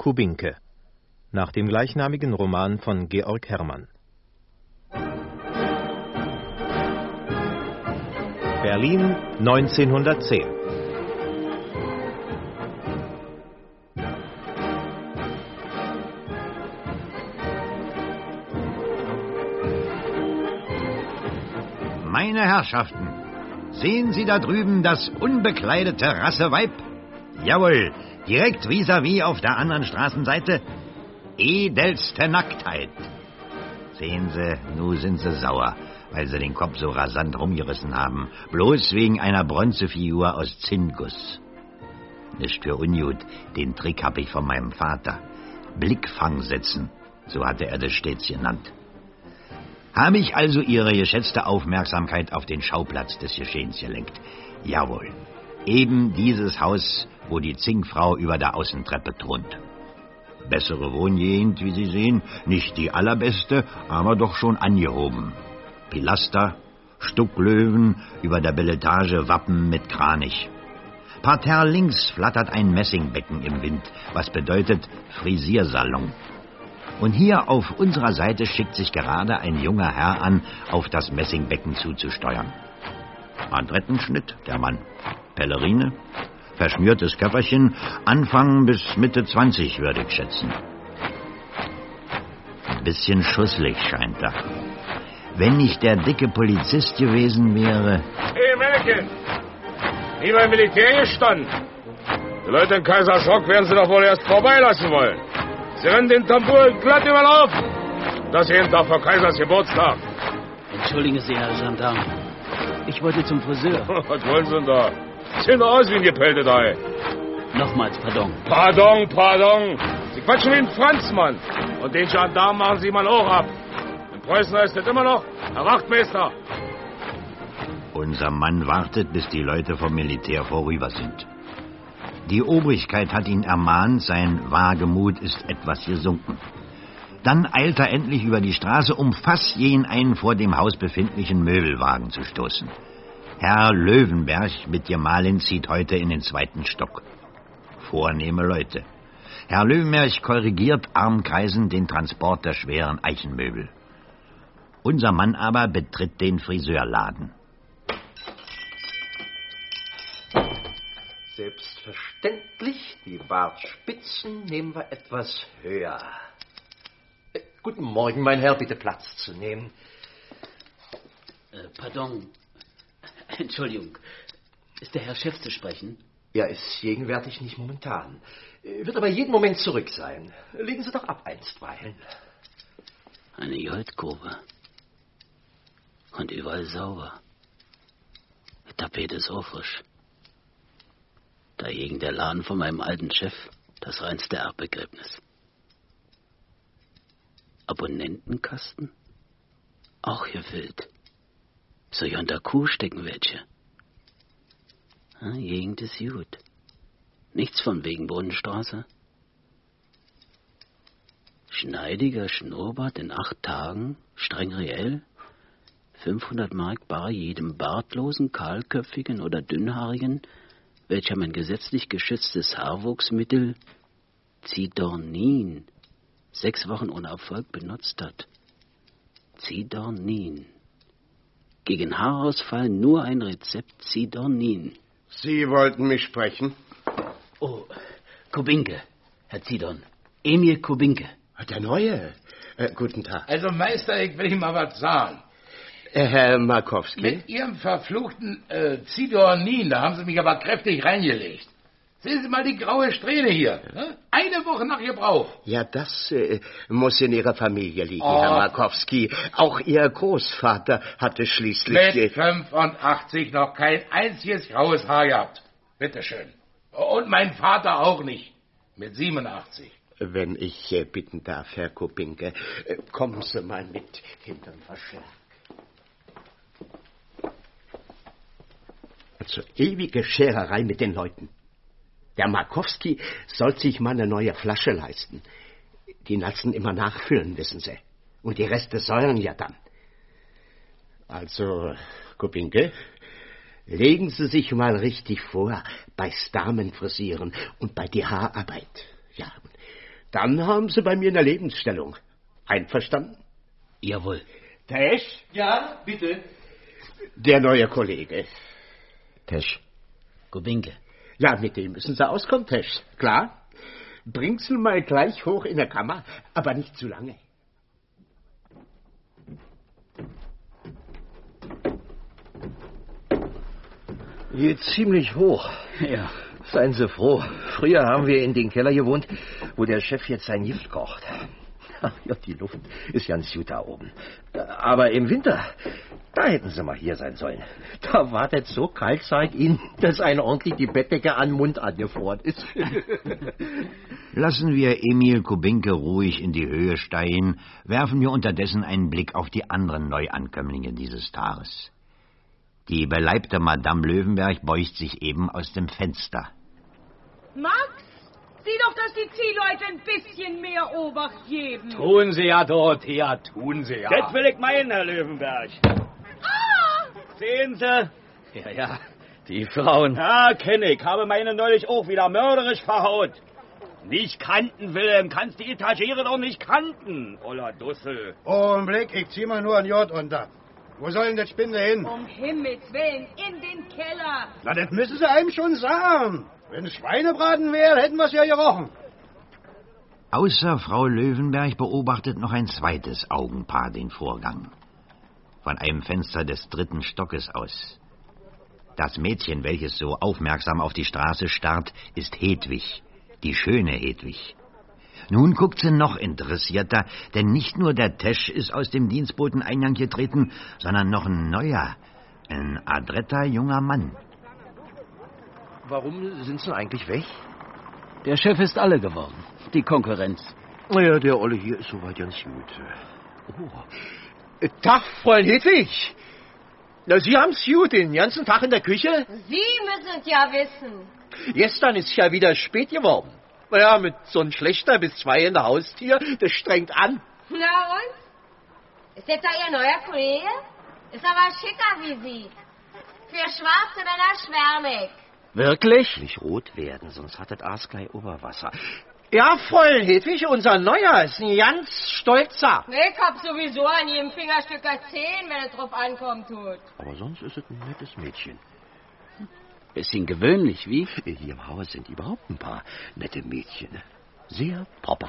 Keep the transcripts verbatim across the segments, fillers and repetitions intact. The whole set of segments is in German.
Kubinke, nach dem gleichnamigen Roman von Georg Herrmann. Berlin neunzehnhundertzehn. Meine Herrschaften, sehen Sie da drüben das unbekleidete Rasseweib? Jawohl, direkt vis-à-vis auf der anderen Straßenseite. Edelste Nacktheit. Sehen Sie, nun sind Sie sauer, weil Sie den Kopf so rasant rumgerissen haben. Bloß wegen einer Bronzefigur aus Zinnguss. Nicht für ungut, den Trick hab ich von meinem Vater. Blickfang setzen, so hatte er das stets genannt. Habe ich also Ihre geschätzte Aufmerksamkeit auf den Schauplatz des Geschehens gelenkt? Jawohl, eben dieses Haus, wo die Zinkfrau über der Außentreppe thront. Bessere Wohngegend, wie Sie sehen, nicht die allerbeste, aber doch schon angehoben. Pilaster, Stucklöwen, über der Beletage Wappen mit Kranich. Parterre links flattert ein Messingbecken im Wind, was bedeutet Frisiersalon. Und hier auf unserer Seite schickt sich gerade ein junger Herr an, auf das Messingbecken zuzusteuern. Adrettenschnitt, der Mann. Pellerine, verschmiertes Köfferchen, Anfang bis Mitte zwanzig, würde ich schätzen. Ein bisschen schusslig scheint er. Wenn nicht der dicke Polizist gewesen wäre... Hey, Männchen! Nie beim Militär gestanden. Die Leute in Kaiserschrock werden Sie doch wohl erst vorbeilassen wollen. Sie rennen den Tambour glatt über den Haufen. Das jeden Tag vor Kaisers Geburtstag. Entschuldigen Sie, Herr Gendarm. Ich wollte zum Friseur. Was wollen Sie denn da? Sehen doch aus wie ein gepelteter Ei. Nochmals pardon. Pardon, pardon. Sie quatschen wie ein Franzmann. Und den Gendarm machen Sie mal auch ab. In Preußen heißt das immer noch Herr Wachtmeister. Unser Mann wartet, bis die Leute vom Militär vorüber sind. Die Obrigkeit hat ihn ermahnt, sein Wagemut ist etwas gesunken. Dann eilt er endlich über die Straße, um fast jeden einen vor dem Haus befindlichen Möbelwagen zu stoßen. Herr Löwenberg mit Gemahlin zieht heute in den zweiten Stock. Vornehme Leute. Herr Löwenberg korrigiert armkreisend den Transport der schweren Eichenmöbel. Unser Mann aber betritt den Friseurladen. Selbstverständlich, die Bartspitzen nehmen wir etwas höher. Äh, guten Morgen, mein Herr, bitte Platz zu nehmen. Äh, pardon. Entschuldigung. Ist der Herr Chef zu sprechen? Er ist gegenwärtig nicht momentan. Wird aber jeden Moment zurück sein. Legen Sie doch ab einstweilen. Eine Goldgrube. Und überall sauber. Die Tapete so frisch. Dagegen der Laden von meinem alten Chef, das reinste Erbbegräbnis. Abonnentenkasten? Auch gefüllt. So hier unter Kuh stecken welche. Ja, Gegend ist gut. Nichts von wegen Bodenstraße. Schneidiger Schnurrbart in acht Tagen, streng reell. fünfhundert Mark bar jedem bartlosen, kahlköpfigen oder dünnhaarigen, welcher mein gesetzlich geschütztes Haarwuchsmittel Zidornin sechs Wochen ohne Erfolg benutzt hat. Zidornin. Gegen Haarausfall nur ein Rezept Zidornin. Sie wollten mich sprechen? Oh, Kubinke, Herr Zidorn. Emil Kubinke. Der Neue. Äh, guten Tag. Also, Meister, ich will Ihnen mal was sagen. Äh, Herr Markowski? Mit Ihrem verfluchten äh, Zidornin, da haben Sie mich aber kräftig reingelegt. Sehen Sie mal die graue Strähne hier. Ne? Eine Woche nach Gebrauch. Ja, das äh, muss in Ihrer Familie liegen, Oh. Herr Markowski. Auch Ihr Großvater hatte schließlich... Mit fünfundachtzig noch kein einziges graues Haar gehabt. Bitteschön. Und mein Vater auch nicht. Mit siebenundachtzig. Wenn ich äh, bitten darf, Herr Kubinke, äh, kommen Sie mal mit hinterm Verschlag. Also ewige Schererei mit den Leuten. Der Markowski soll sich mal eine neue Flasche leisten. Die lassen immer nachfüllen, wissen Sie. Und die Reste säuern ja dann. Also, Kubinke, legen Sie sich mal richtig vor, bei Damenfrisieren und bei die Haararbeit. Ja, Dann haben Sie bei mir eine Lebensstellung. Einverstanden? Jawohl. Tesch? Ja, bitte. Der neue Kollege. Tesch. Kubinke. Ja, mit dem müssen Sie auskommen, Tesch. Klar? Bring's ihn mal gleich hoch in der Kammer, aber nicht zu lange. Geht ziemlich hoch. Ja. Seien Sie froh. Früher haben wir in den Keller gewohnt, wo der Chef jetzt sein Gift kocht. Ach ja, die Luft ist ganz gut da oben. Aber im Winter, da hätten Sie mal hier sein sollen. Da war das so kalt, sag ich Ihnen, dass einem ordentlich die Bettdecke an den Mund angefroren ist. Lassen wir Emil Kubinke ruhig in die Höhe steigen, werfen wir unterdessen einen Blick auf die anderen Neuankömmlinge dieses Tages. Die beleibte Madame Löwenberg beugt sich eben aus dem Fenster. Max, sieh doch, dass die Ziehleute ein bisschen mehr Obacht geben. Tun Sie ja, Dorothea, tun Sie ja. Das will ich meinen, Herr Löwenberg. Ah! Sehen Sie? Ja, ja, die Frauen. Ja, kenn ich. Habe meine neulich auch wieder mörderisch verhaut. Nicht kanten, Wilhelm. Kannst die Etagiere doch nicht kanten, oller Dussel. Augenblick, ich zieh mal nur ein J unter. Wo soll denn das Spinde hin? Um Himmels Willen, in den Keller. Na, das müssen Sie einem schon sagen. Wenn es Schweinebraten wäre, hätten wir es ja gerochen. Außer Frau Löwenberg beobachtet noch ein zweites Augenpaar den Vorgang. Von einem Fenster des dritten Stockes aus. Das Mädchen, welches so aufmerksam auf die Straße starrt, ist Hedwig, die schöne Hedwig. Nun guckt sie noch interessierter, denn nicht nur der Tesch ist aus dem Dienstboteneingang getreten, sondern noch ein neuer, ein adretter junger Mann. Warum sind Sie eigentlich weg? Der Chef ist alle geworden. Die Konkurrenz. Naja, der Olle hier ist soweit ganz gut. Oh. Tag, Freund Hedwig. Na, Sie haben's gut, den ganzen Tag in der Küche? Sie müssen es ja wissen. Gestern ist ja wieder spät geworden. Naja, mit so einem Schlechter bis zwei in der Haustür, das strengt an. Na und? Ist jetzt da Ihr neuer Kollege? Ist aber schicker wie Sie. Für schwarze Männer schwärmig. Wirklich? Nicht rot werden, sonst hat das Aas gleich Oberwasser. Ja, Fräulein Hedwig, unser Neuer ist ein ganz stolzer. Ich hab sowieso an jedem Fingerstück zehn, wenn es drauf ankommt, tut. Aber sonst ist es ein nettes Mädchen. Bisschen gewöhnlich, wie? Hier im Haus sind überhaupt ein paar nette Mädchen. Sehr proper.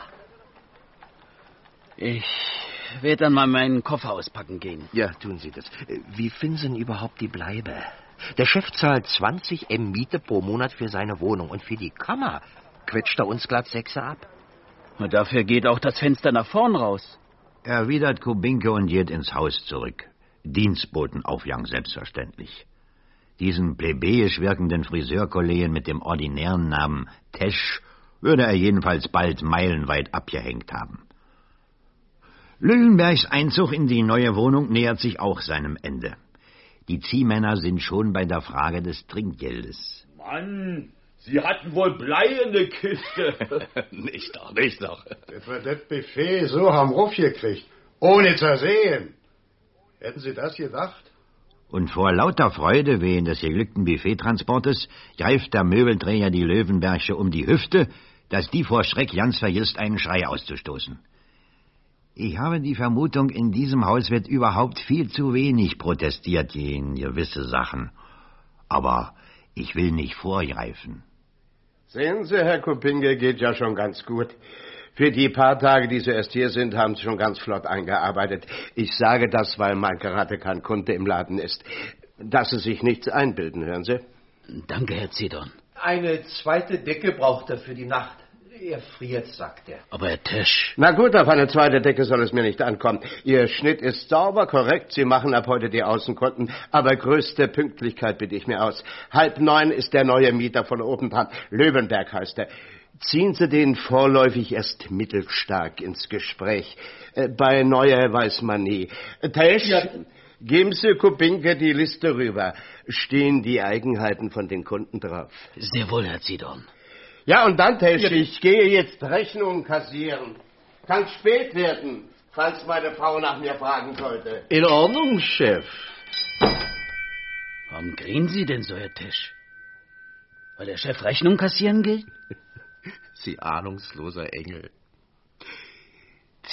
Ich werde dann mal meinen Koffer auspacken gehen. Ja, tun Sie das. Wie finden Sie denn überhaupt die Bleibe? Der Chef zahlt zwanzig M Miete pro Monat für seine Wohnung. Und für die Kammer quetscht er uns glatt Sechse ab. Und dafür geht auch das Fenster nach vorn raus. Erwidert Kubinke und geht ins Haus zurück. Dienstbotenaufgang selbstverständlich. Diesen plebejisch wirkenden Friseurkollegen mit dem ordinären Namen Tesch würde er jedenfalls bald meilenweit abgehängt haben. Löwenbergs Einzug in die neue Wohnung nähert sich auch seinem Ende. Die Ziehmänner sind schon bei der Frage des Trinkgeldes. Mann, Sie hatten wohl Blei in der Kiste. Nicht doch, nicht doch. Das wir das Buffet so haben raufgekriegt, ohne zu sehen. Hätten Sie das gedacht? Und vor lauter Freude wegen des geglückten Buffettransportes greift der Möbelträger die Löwenbergsche um die Hüfte, dass die vor Schreck ganz vergisst, einen Schrei auszustoßen. Ich habe die Vermutung, in diesem Haus wird überhaupt viel zu wenig protestiert gegen gewisse Sachen. Aber ich will nicht vorgreifen. Sehen Sie, Herr Kubinke, geht ja schon ganz gut. Für die paar Tage, die Sie erst hier sind, haben Sie schon ganz flott eingearbeitet. Ich sage das, weil mal gerade kein Kunde im Laden ist. Dass Sie sich nichts einbilden, hören Sie? Danke, Herr Zedon. Eine zweite Decke braucht er für die Nacht. Er friert, sagt er. Aber Herr Tesch... Na gut, auf eine zweite Decke soll es mir nicht ankommen. Ihr Schnitt ist sauber, korrekt. Sie machen ab heute die Außenkonten. Aber größte Pünktlichkeit bitte ich mir aus. Halb neun ist der neue Mieter von oben dran. Löwenberg heißt er. Ziehen Sie den vorläufig erst mittelstark ins Gespräch. Äh, bei Neuer weiß man nie. Tesch, ja. Geben Sie Kubinke die Liste rüber. Stehen die Eigenheiten von den Kunden drauf? Sehr wohl, Herr Zedon. Ja, und dann, Tesch, ich gehe jetzt Rechnungen kassieren. Kann spät werden, falls meine Frau nach mir fragen sollte. In Ordnung, Chef. Warum grinsen Sie denn so, Herr Tesch? Weil der Chef Rechnung kassieren geht? Sie ahnungsloser Engel.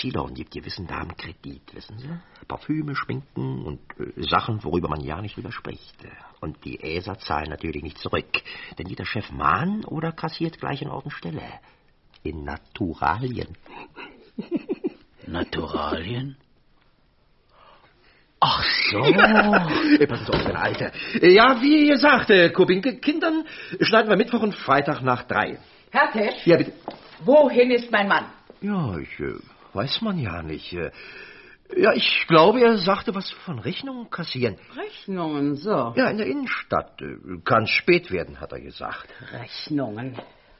Zidorn gibt gewissen Damen Kredit, wissen Sie? Parfüme, Schminken und äh, Sachen, worüber man ja nicht drüber spricht. Und die Äser zahlen natürlich nicht zurück. Denn jeder Chef mahnt oder kassiert gleich in Ort und Stelle. In Naturalien. Naturalien? Ach so. Äh, Passen Sie auf, meine Alte. Äh, Ja, wie gesagt, äh, Kubinke, Kindern schneiden wir Mittwoch und Freitag nach drei. Herr Tesch, Ja, bitte. wohin ist mein Mann? Ja, ich äh, weiß man ja nicht. Äh, ja, ich glaube, er sagte was von Rechnungen kassieren. Rechnungen, so. Ja, in der Innenstadt. Äh, kann spät werden, hat er gesagt. Rechnungen.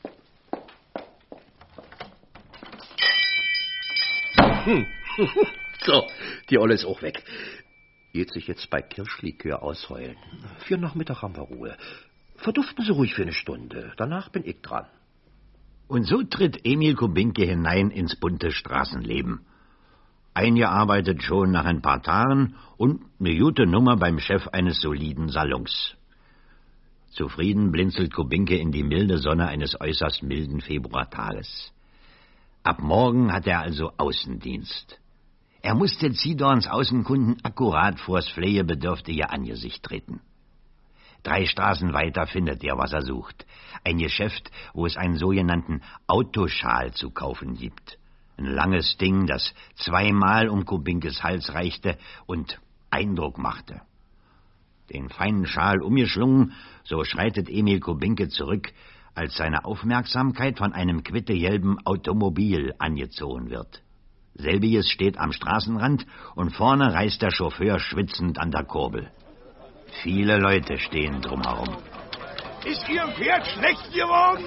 Hm. So, die Olle ist auch weg. Geht sich jetzt bei Kirschlikör ausheulen. Für Nachmittag haben wir Ruhe. Verduften Sie ruhig für eine Stunde. Danach bin ich dran. Und so tritt Emil Kubinke hinein ins bunte Straßenleben. Eingearbeitet schon nach ein paar Tagen und eine gute Nummer beim Chef eines soliden Salons. Zufrieden blinzelt Kubinke in die milde Sonne eines äußerst milden Februartages. Ab morgen hat er also Außendienst. Er musste Zidorns Außenkunden akkurat vors pflegebedürftige Angesicht treten. Drei Straßen weiter findet er, was er sucht. Ein Geschäft, wo es einen sogenannten Autoschal zu kaufen gibt. Ein langes Ding, das zweimal um Kubinkes Hals reichte und Eindruck machte. Den feinen Schal umgeschlungen, so schreitet Emil Kubinke zurück, als seine Aufmerksamkeit von einem quittegelben Automobil angezogen wird. Selbiges steht am Straßenrand und vorne reißt der Chauffeur schwitzend an der Kurbel. Viele Leute stehen drumherum. Ist Ihr Pferd schlecht geworden?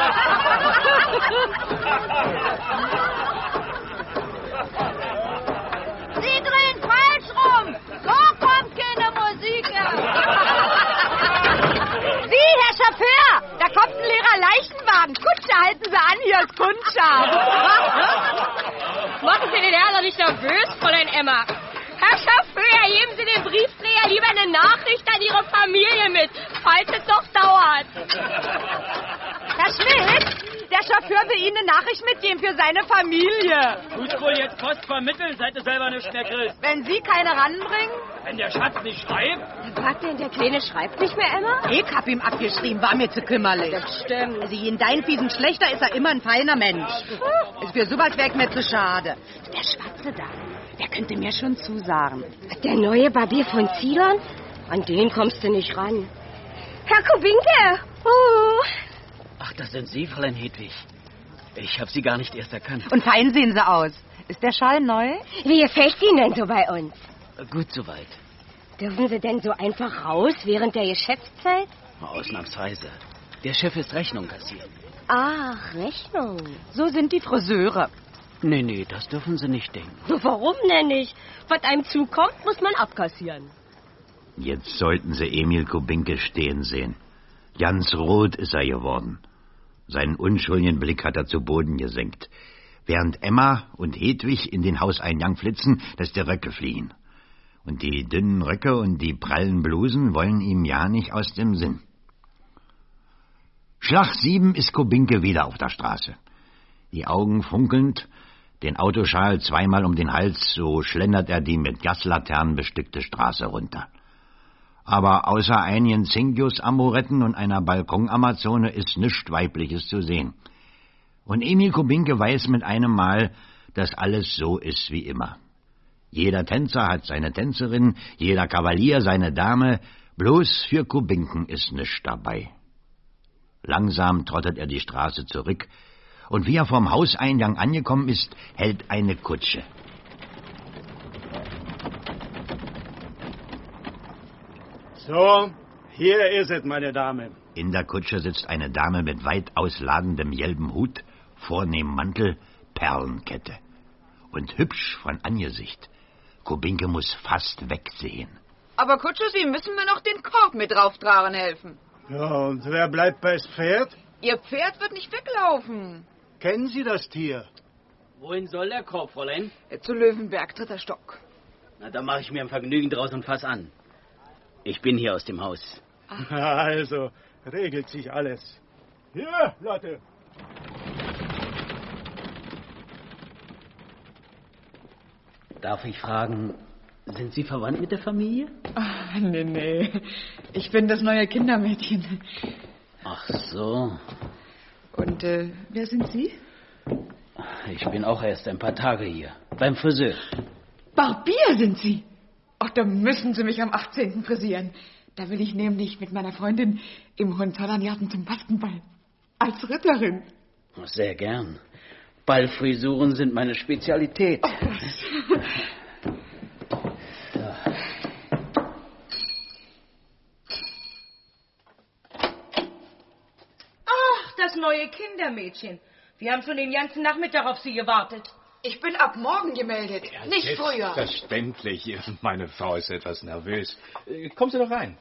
Sie drehen falsch rum. So kommt keine Musik. Sie, Herr Chauffeur, da kommt ein leerer Leichenwagen. Kutsche, halten Sie an, hier ist Kundschaf. Machen Sie den Herrn doch nicht nervös, Fräulein Emma. Herr Chauffeur, geben Sie dem Briefträger lieber eine Nachricht an Ihre Familie mit, falls es doch dauert. Herr Schmidt, der Chauffeur will Ihnen eine Nachricht mitgeben für seine Familie. Tut wohl jetzt Post vermitteln, seid ihr selber nicht mehr Christ. Wenn Sie keine ranbringen? Wenn der Schatz nicht schreibt? Was denn, der Kleine schreibt nicht mehr, Emma? Ich hab ihm abgeschrieben, war mir zu kümmerlich. Das stimmt. Sie in deinen fiesen Schlechter ist er immer ein feiner Mensch. Ist für sowas weg mir zu schade. Der Schwarze da, der könnte mir schon zusagen. Der neue Barbier von Zidorn? An den kommst du nicht ran. Herr Kubinke! Uh. Ach, das sind Sie, Fräulein Hedwig. Ich habe Sie gar nicht erst erkannt. Und fein sehen Sie aus. Ist der Schal neu? Wie gefällt Ihnen denn so bei uns? Gut soweit. Dürfen Sie denn so einfach raus während der Geschäftszeit? Ausnahmsweise. Der Chef ist Rechnung kassieren. Ach, Rechnung. So sind die Friseure. Nee, nee, das dürfen Sie nicht denken. Warum denn nicht? Was einem zukommt, muss man abkassieren. Jetzt sollten Sie Emil Kubinke stehen sehen. Ganz rot ist er geworden. Seinen unschuldigen Blick hat er zu Boden gesenkt. Während Emma und Hedwig in den Hauseingang flitzen, dass die Röcke fliehen. Und die dünnen Röcke und die prallen Blusen wollen ihm ja nicht aus dem Sinn. Schlag sieben ist Kubinke wieder auf der Straße. Die Augen funkelnd, den Autoschal zweimal um den Hals, so schlendert er die mit Gaslaternen bestückte Straße runter. Aber außer einigen Zingius-Amoretten und einer Balkonamazone ist nichts Weibliches zu sehen. Und Emil Kubinke weiß mit einem Mal, dass alles so ist wie immer. Jeder Tänzer hat seine Tänzerin, jeder Kavalier seine Dame, bloß für Kubinken ist nichts dabei. Langsam trottet er die Straße zurück, und wie er vom Hauseingang angekommen ist, hält eine Kutsche. So, hier ist es, meine Dame. In der Kutsche sitzt eine Dame mit weit ausladendem gelben Hut, vornehmem Mantel, Perlenkette. Und hübsch von Angesicht. Kubinke muss fast wegsehen. Aber Kutscher, Sie müssen mir noch den Korb mit drauftragen helfen. Ja, und wer bleibt bei's Pferd? Ihr Pferd wird nicht weglaufen. Kennen Sie das Tier? Wohin soll der Korb, Fräulein? Zu Löwenberg, dritter Stock. Na, da mache ich mir ein Vergnügen draus und fass an. Ich bin hier aus dem Haus. Also, regelt sich alles. Hier, Lotte. Darf ich fragen, sind Sie verwandt mit der Familie? Ach, nee, nee. Ich bin das neue Kindermädchen. Ach so. Und äh, wer sind Sie? Ich bin auch erst ein paar Tage hier. Beim Friseur. Barbier sind Sie? Ach, da müssen Sie mich am achtzehnten frisieren. Da will ich nämlich mit meiner Freundin im Hohenzollerngarten zum Maskenball. Als Ritterin. Sehr gern. Ballfrisuren sind meine Spezialität. Oh, Ach, das neue Kindermädchen. Wir haben schon den ganzen Nachmittag auf Sie gewartet. Ich bin ab morgen gemeldet, ja, nicht früher. Selbstverständlich. Meine Frau ist etwas nervös. Kommen Sie doch rein.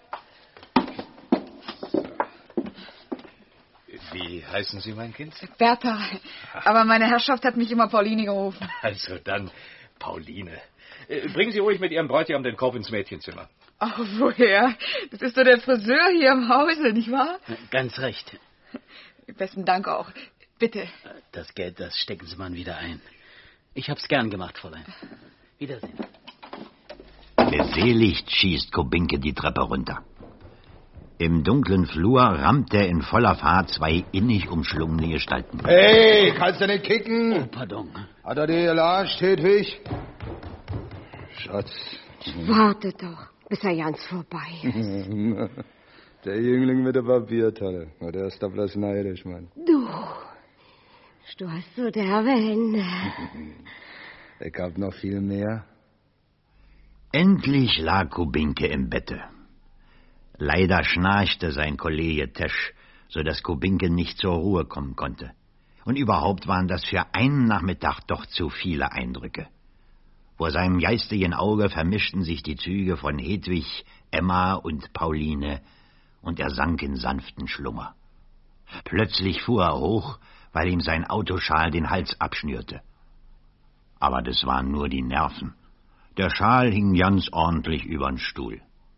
Wie heißen Sie, mein Kind? Bertha. Aber meine Herrschaft hat mich immer Pauline gerufen. Also dann Pauline. Bringen Sie ruhig mit Ihrem Bräutigam den Korb ins Mädchenzimmer. Ach, woher? Das ist doch der Friseur hier im Hause, nicht wahr? Ganz recht. Besten Dank auch. Bitte. Das Geld, das stecken Sie mal wieder ein. Ich hab's gern gemacht, Fräulein. Wiedersehen. Beseligt schießt Kubinke die Treppe runter. Im dunklen Flur rammt er in voller Fahrt zwei innig umschlungene Gestalten. Hey, kannst du nicht kicken? Oh, pardon. Hat er dir gelatscht, Hedwig? Schatz. Warte doch, bis er ganz vorbei ist. Der Jüngling mit der Papiertonne. Der ist da bloß neidisch, Mann. Du, du hast so derbe Hände. Ich hab noch viel mehr. Endlich lag Kubinke im Bette. Leider schnarchte sein Kollege Tesch, so dass Kubinke nicht zur Ruhe kommen konnte. Und überhaupt waren das für einen Nachmittag doch zu viele Eindrücke. Vor seinem geistigen Auge vermischten sich die Züge von Hedwig, Emma und Pauline, und er sank in sanften Schlummer. Plötzlich fuhr er hoch, weil ihm sein Autoschal den Hals abschnürte. Aber das waren nur die Nerven. Der Schal hing ganz ordentlich übern Stuhl.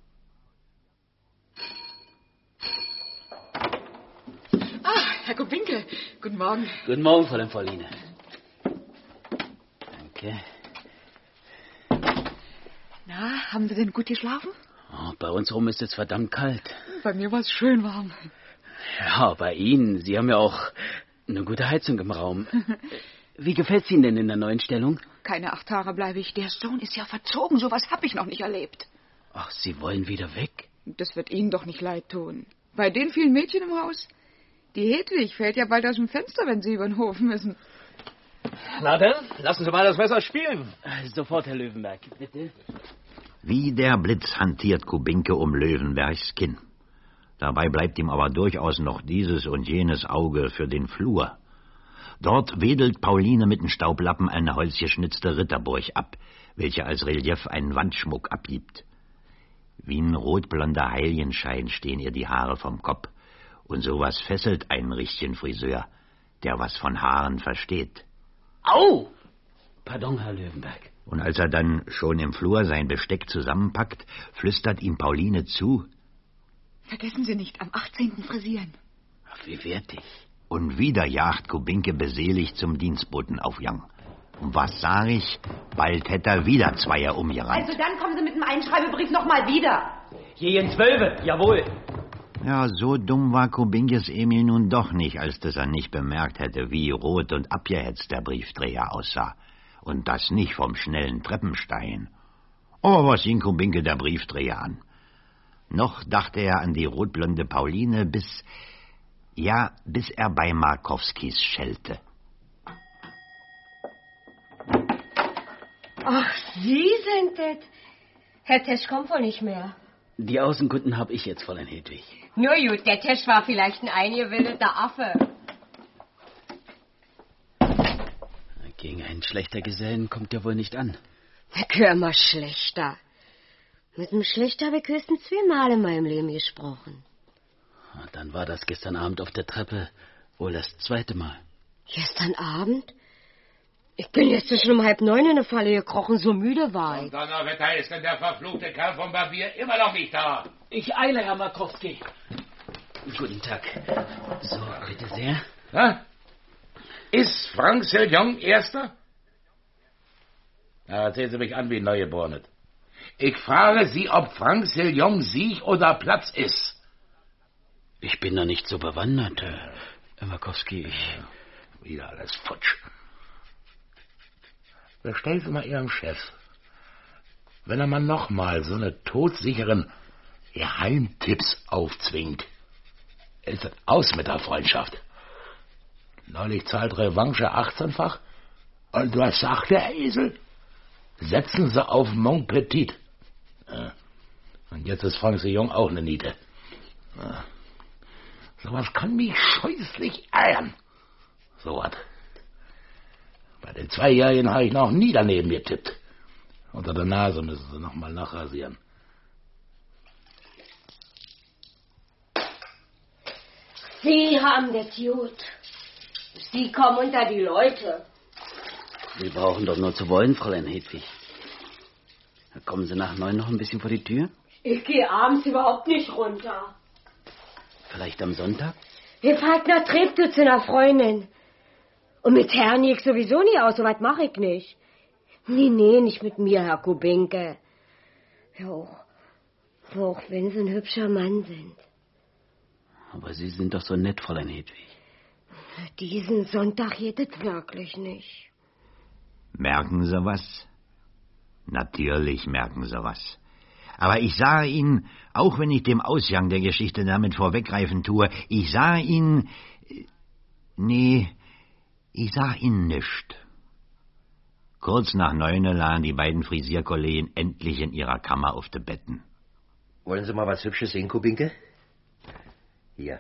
Ah, Herr Kubinke, guten Morgen. Guten Morgen, Fräulein Pauline. Danke. Na, haben Sie denn gut geschlafen? Oh, bei uns rum ist es verdammt kalt. Bei mir war es schön warm. Ja, bei Ihnen. Sie haben ja auch eine gute Heizung im Raum. Wie gefällt's Ihnen denn in der neuen Stellung? Keine acht Tage bleibe ich. Der Sohn ist ja verzogen. So was habe ich noch nicht erlebt. Ach, Sie wollen wieder weg? Das wird Ihnen doch nicht leid tun. Bei den vielen Mädchen im Haus. Die Hedwig fällt ja bald aus dem Fenster, wenn Sie über den Hof müssen. Na dann, lassen Sie mal das Messer spielen. Sofort, Herr Löwenberg, bitte. Wie der Blitz hantiert Kubinke um Löwenbergs Kinn. Dabei bleibt ihm aber durchaus noch dieses und jenes Auge für den Flur. Dort wedelt Pauline mit dem Staublappen eine holzgeschnitzte Ritterburg ab, welche als Relief einen Wandschmuck abgibt. Wie ein rotblonder Heiligenschein stehen ihr die Haare vom Kopf. Und sowas fesselt einen richtigen Friseur, der was von Haaren versteht. Au! Pardon, Herr Löwenberg. Und als er dann schon im Flur sein Besteck zusammenpackt, flüstert ihm Pauline zu: Vergessen Sie nicht, am achtzehnten frisieren. Ach, wie wertig. Und wieder jagt Kubinke beseligt zum Dienstboten auf Gang. Und was sag ich? Bald hätte er wieder Zweier umgerannt. Also dann kommen Sie mit dem Einschreibebrief noch mal wieder. Je in Zwölfe, jawohl. Ja, so dumm war Kubinkes Emil nun doch nicht, als dass er nicht bemerkt hätte, wie rot und abgehetzt der Briefträger aussah. Und das nicht vom schnellen Treppenstein. Aber was ging Kubinke der Briefträger an? Noch dachte er an die rotblonde Pauline, bis, ja, bis er bei Markowskis schellte. Ach, Sie sind das. Herr Tesch kommt wohl nicht mehr. Die Außenkunden habe ich jetzt, Fräulein Hedwig. Nur gut, der Tesch war vielleicht ein eingebildeter Affe. Gegen einen schlechter Gesellen kommt er wohl nicht an. Ich höre mal schlechter. Mit dem Schlechter habe ich höchstens zweimal in meinem Leben gesprochen. Dann war das gestern Abend auf der Treppe wohl das zweite Mal. Gestern Abend? Ich bin jetzt schon um halb neun in der Falle gekrochen, so müde war ich. Und Donnerwetter, ist denn der verfluchte Kerl vom Barbier immer noch nicht da? Ich eile, Herr Markowski. Guten Tag. So, bitte sehr. Na? Ist Frank Seljon Erster? Na, erzählen Sie mich an wie ein Neugeborenes. Ich frage Sie, ob Frank Sillion Sieg oder Platz ist. Ich bin da nicht so bewandert, Herr Makowski. Ich... Wieder alles futsch. Bestellen Sie mal Ihrem Chef, wenn er mal nochmal so eine todsicheren Geheimtipps aufzwingt, ist das aus mit der Freundschaft. Neulich zahlt Revanche achtzehnfach und was sagt der Esel? Setzen Sie auf Mon Petit. Ja. Und jetzt ist Frank Sillion auch eine Niete. Ja. Sowas kann mich scheußlich ärgern. So was. Bei den Zweijährigen habe ich noch nie daneben getippt. Unter der Nase müssen Sie noch mal nachrasieren. Sie haben das gut. Sie kommen unter die Leute. Sie brauchen doch nur zu wollen, Fräulein Hedwig. Kommen Sie nach neun noch ein bisschen vor die Tür? Ich gehe abends überhaupt nicht runter. Vielleicht am Sonntag? Wir fahren nach Treptow zu einer Freundin. Und mit Herrn ich sowieso nie aus, so weit mache ich nicht. Nee, nee, nicht mit mir, Herr Kubinke. Ja, auch, auch wenn Sie ein hübscher Mann sind. Aber Sie sind doch so nett, Fräulein Hedwig. Diesen Sonntag geht es wirklich nicht. Merken Sie was? Natürlich merken Sie was. Aber ich sage Ihnen, auch wenn ich dem Ausgang der Geschichte damit vorweggreifen tue, ich sage Ihnen... Nee, ich sag Ihnen nischt. Kurz nach neun lagen die beiden Frisierkollegen endlich in ihrer Kammer auf den Betten. Wollen Sie mal was Hübsches sehen, Kubinke? Hier.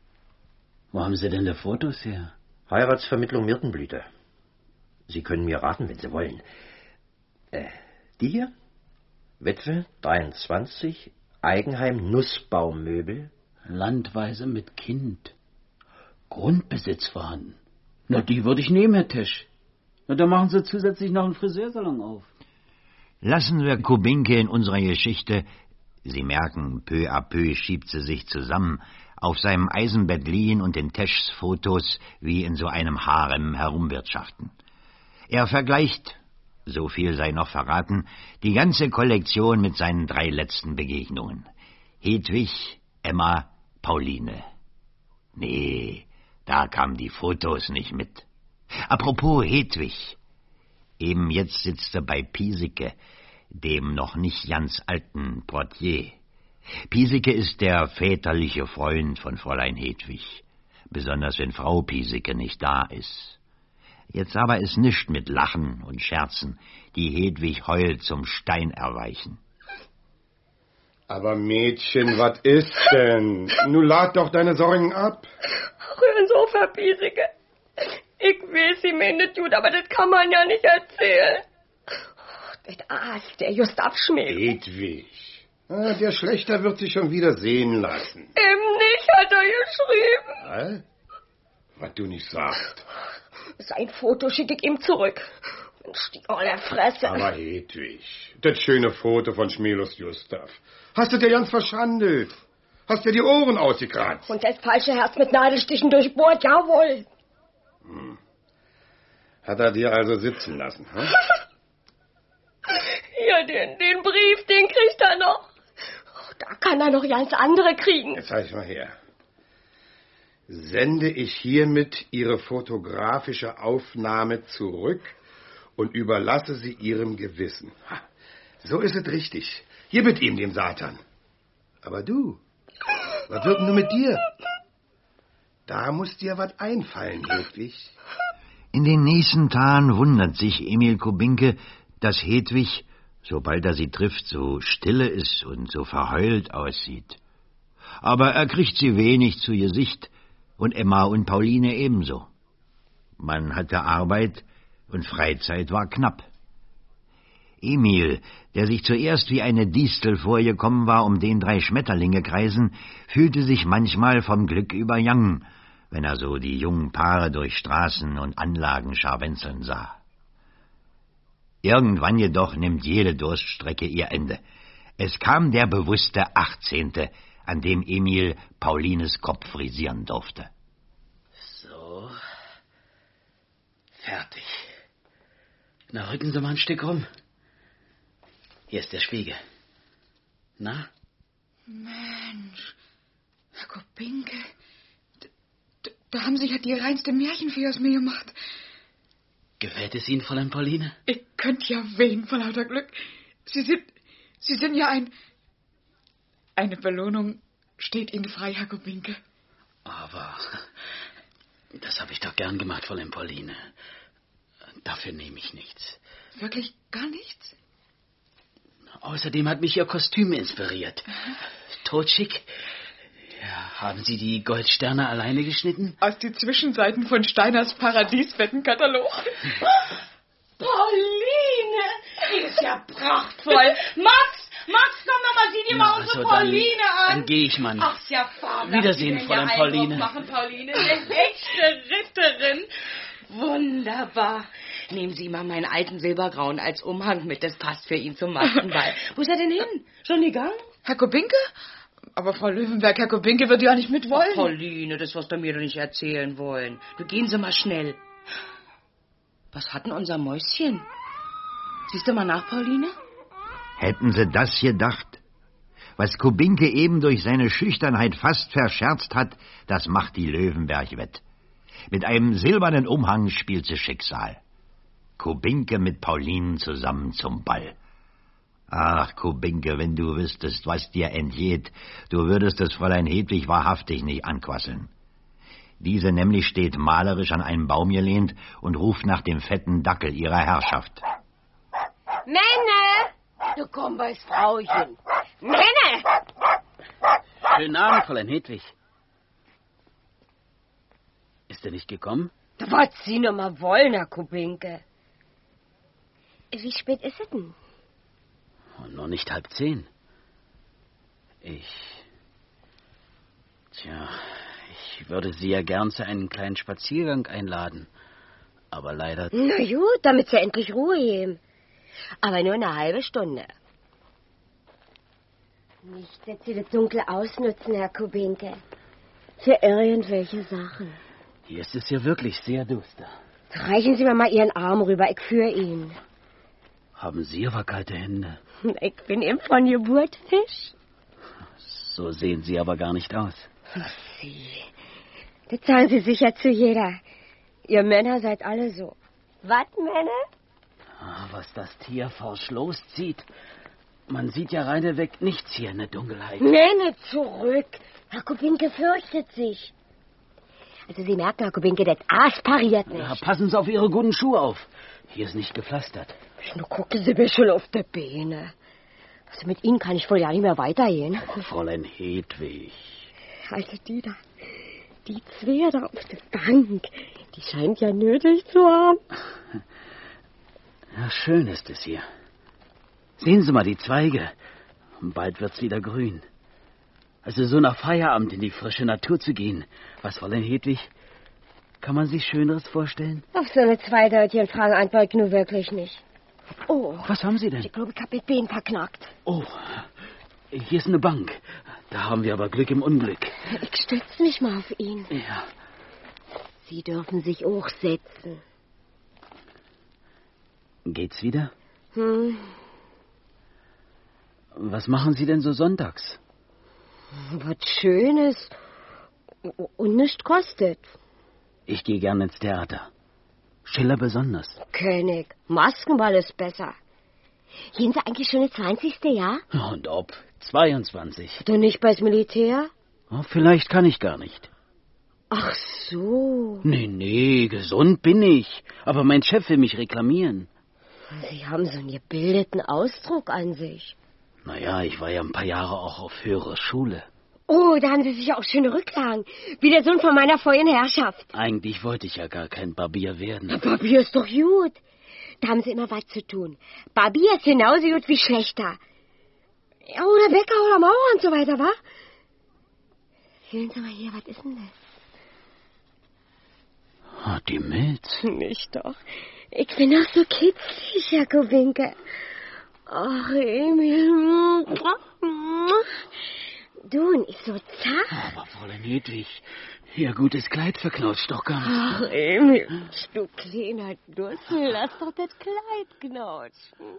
Wo haben Sie denn die Fotos her? Heiratsvermittlung Myrtenblüte. Sie können mir raten, wenn Sie wollen. Äh, die hier? Witwe, dreiundzwanzig, Eigenheim, Nussbaummöbel. Landweise mit Kind. Grundbesitz vorhanden. Na, die würde ich nehmen, Herr Tesch. Na, da machen Sie zusätzlich noch einen Friseursalon auf. Lassen wir Kubinke in unserer Geschichte, Sie merken, peu à peu schiebt sie sich zusammen, auf seinem Eisenbett liegen und den Teschs Fotos wie in so einem Harem herumwirtschaften. Er vergleicht, so viel sei noch verraten, die ganze Kollektion mit seinen drei letzten Begegnungen. Hedwig, Emma, Pauline. Nee, da kamen die Fotos nicht mit. Apropos Hedwig. Eben jetzt sitzt er bei Piesecke, dem noch nicht ganz alten Portier. Piesecke ist der väterliche Freund von Fräulein Hedwig, besonders wenn Frau Piesecke nicht da ist. Jetzt aber ist nischt mit Lachen und Scherzen, die Hedwig heult zum Stein erweichen. Aber Mädchen, was ist denn? Nu lad doch deine Sorgen ab. Hören Sie auf, Herr Piesecke. Ich weiß, Sie meinen das gut, aber das kann man ja nicht erzählen. Das Aas, der just abschmiert. Hedwig. Ah, der Schlechter wird sich schon wieder sehen lassen. Eben nicht, hat er geschrieben. Was? Was du nicht sagst. Sein Foto schicke ich ihm zurück. Mensch, die olle Fresse. Aber Hedwig, das schöne Foto von Schmelus Gustav. Hast du dir ganz verschandelt? Hast dir die Ohren ausgekratzt? Und das falsche Herz mit Nadelstichen durchbohrt, jawohl. Hm. Hat er dir also sitzen lassen, hm? Ja, den, den Brief, den kriegt er noch. Da kann er noch ganz andere kriegen. Jetzt zeig mal her. Sende ich hiermit Ihre fotografische Aufnahme zurück und überlasse sie Ihrem Gewissen. Ha, so ist es richtig. Hier mit ihm, dem Satan. Aber du, was wird denn nur mit dir? Da muss dir was einfallen, Hedwig. In den nächsten Tagen wundert sich Emil Kubinke, dass Hedwig, sobald er sie trifft, so stille ist und so verheult aussieht. Aber er kriegt sie wenig zu Gesicht, und Emma und Pauline ebenso. Man hatte Arbeit, und Freizeit war knapp. Emil, der sich zuerst wie eine Distel vorgekommen war, um den drei Schmetterlinge kreisen, fühlte sich manchmal vom Glück übergangen, wenn er so die jungen Paare durch Straßen und Anlagen scharwenzeln sah. Irgendwann jedoch nimmt jede Durststrecke ihr Ende. Es kam der bewusste achtzehnte, an dem Emil Paulines Kopf frisieren durfte. So. Fertig. Na, rücken Sie mal ein Stück rum. Hier ist der Spiegel. Na? Mensch, Herr Kubinke, da, da haben Sie ja die reinste Märchenfee aus mir gemacht. Gefällt es Ihnen, Fräulein Pauline? Ich könnte ja wehen vor lauter Glück. Sie sind, Sie sind ja ein... Eine Belohnung steht Ihnen frei, Herr Kubinke. Aber das habe ich doch gern gemacht, Fräulein Pauline. Dafür nehme ich nichts. Wirklich gar nichts? Außerdem hat mich Ihr Kostüm inspiriert. Totschick. Ja, haben Sie die Goldsterne alleine geschnitten? Aus den Zwischenseiten von Steiners Paradieswettenkatalog. Pauline! Die ist ja prachtvoll. Max! Max, komm doch mal, sieh dir mal unsere also Pauline dann, an. Dann gehe ich, Mann. Ach, ist ja fabelhaft. Wiedersehen, Fräulein Pauline. Machen, Pauline. Eine echte Ritterin. Wunderbar. Nehmen Sie mal meinen alten Silbergrauen als Umhang mit. Das passt für ihn zum Maskenball. Wo ist er denn hin? Schon gegangen? Herr Kubinke? Aber Frau Löwenberg, Herr Kubinke wird ja nicht mit wollen. Ach, Pauline, das wirst du mir doch nicht erzählen wollen. Du, gehen Sie mal schnell. Was hat denn unser Mäuschen? Siehst du mal nach, Pauline? Hätten Sie das gedacht? Was Kubinke eben durch seine Schüchternheit fast verscherzt hat, das macht die Löwenberg wett. Mit einem silbernen Umhang spielt sie Schicksal. Kubinke mit Paulinen zusammen zum Ball. Ach, Kubinke, wenn du wüsstest, was dir entgeht, du würdest das Fräulein Hedwig wahrhaftig nicht anquasseln. Diese nämlich steht malerisch an einen Baum gelehnt und ruft nach dem fetten Dackel ihrer Herrschaft. Männer! Du kommst, Frauchen. Männer! Schönen Abend, Fräulein Hedwig. Ist er nicht gekommen? Was Sie noch mal wollen, Herr Kubinke. Wie spät ist es denn? Oh, noch nicht halb zehn. Ich... Tja, ich würde Sie ja gern zu einem kleinen Spaziergang einladen. Aber leider... Na gut, damit Sie endlich Ruhe geben. Aber nur eine halbe Stunde. Nicht, dass Sie das Dunkle ausnutzen, Herr Kubinke. Für irgendwelche Sachen. Hier ist es ja wirklich sehr duster. Reichen Sie mir mal Ihren Arm rüber, ich führe ihn. Haben Sie aber kalte Hände? Ich bin eben von Geburt Fisch. So sehen Sie aber gar nicht aus. Ach, Sie. Das sagen Sie sicher zu jeder. Ihr Männer seid alle so. Was, Männer? Ah, was das Tier forsch loszieht. Man sieht ja reineweg nichts hier in der Dunkelheit. Männer, zurück. Herr Kubinke fürchtet sich. Also Sie merken, Herr Kubinke, das Aas pariert nicht. Ja, passen Sie auf Ihre guten Schuhe auf. Hier ist nicht gepflastert. Nur gucken Sie mir schon auf die Beine. Also mit Ihnen kann ich wohl ja nicht mehr weitergehen. Oh, Fräulein Hedwig. Also die da, die zwei da auf der Bank, die scheint ja nötig zu haben. Ja, schön ist es hier. Sehen Sie mal die Zweige. Bald wird's wieder grün. Also so nach Feierabend in die frische Natur zu gehen. Was, Fräulein Hedwig? Kann man sich Schöneres vorstellen? Auf so eine zweideutige Frage antworte ich nur wirklich nicht. Oh. Was haben Sie denn? Ich glaube, ich habe das Bein verknackt. Oh, hier ist eine Bank. Da haben wir aber Glück im Unglück. Ich stütze mich mal auf ihn. Ja. Sie dürfen sich auch setzen. Geht's wieder? Hm. Was machen Sie denn so sonntags? Was Schönes und nicht kostet. Ich gehe gern ins Theater. Schiller besonders. König, Maskenball ist besser. Gehen Sie eigentlich schon das zwanzigste Jahr? Und ob? zweiundzwanzig. Du nicht beis Militär? Oh, vielleicht kann ich gar nicht. Ach so. Nee, nee, gesund bin ich. Aber mein Chef will mich reklamieren. Sie haben so einen gebildeten Ausdruck an sich. Naja, ich war ja ein paar Jahre auch auf höherer Schule. Oh, da haben Sie sich auch schöne Rücklagen. Wie der Sohn von meiner vorherigen Herrschaft. Eigentlich wollte ich ja gar kein Barbier werden. Na, Barbier ist doch gut. Da haben Sie immer was zu tun. Barbier ist genauso gut wie Schlächter. Ja, oder Bäcker oder Maurer und so weiter, wa? Fühlen Sie mal hier, was ist denn das? Oh, die Milz. Nicht doch. Ich bin doch so kitzlig, Herr Kubinke. Ach, Emil. Du und ich so zart. Aber Fräulein Hedwig, ihr gutes Kleid verknautscht doch gar nicht. Ach, Emil, du kleiner Dussel, lass doch das Kleid knautschen.